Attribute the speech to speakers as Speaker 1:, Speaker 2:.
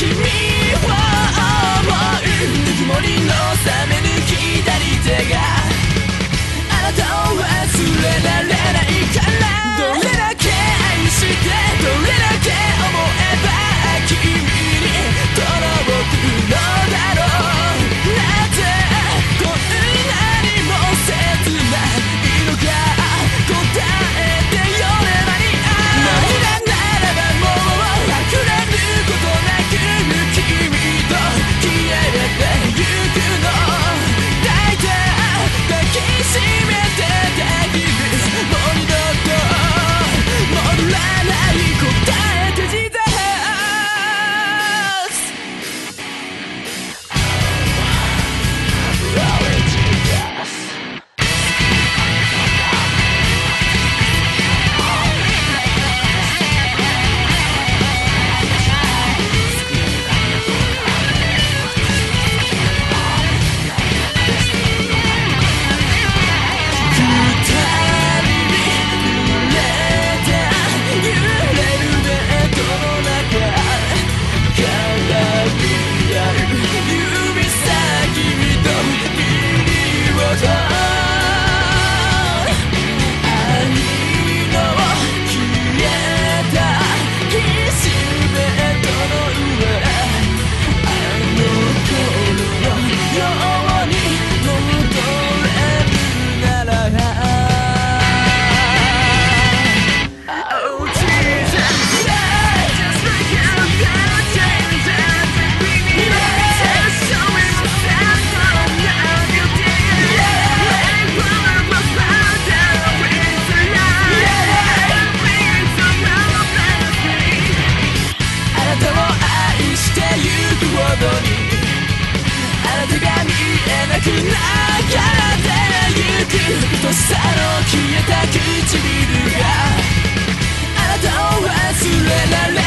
Speaker 1: 君を思うぬくもりの冷めぬ左手があなたを忘れられないからどれだけ愛してどれだけ思えば君に届くのだろうなぜこんなにも切ないのか答えてよればに涙ならばもう隠れることなく君と消えてゆくの抱いて抱きしめてできるもう二度と戻らない答えて自在あなたが見えなくなってゆくとさの消えた唇があなたを忘れられ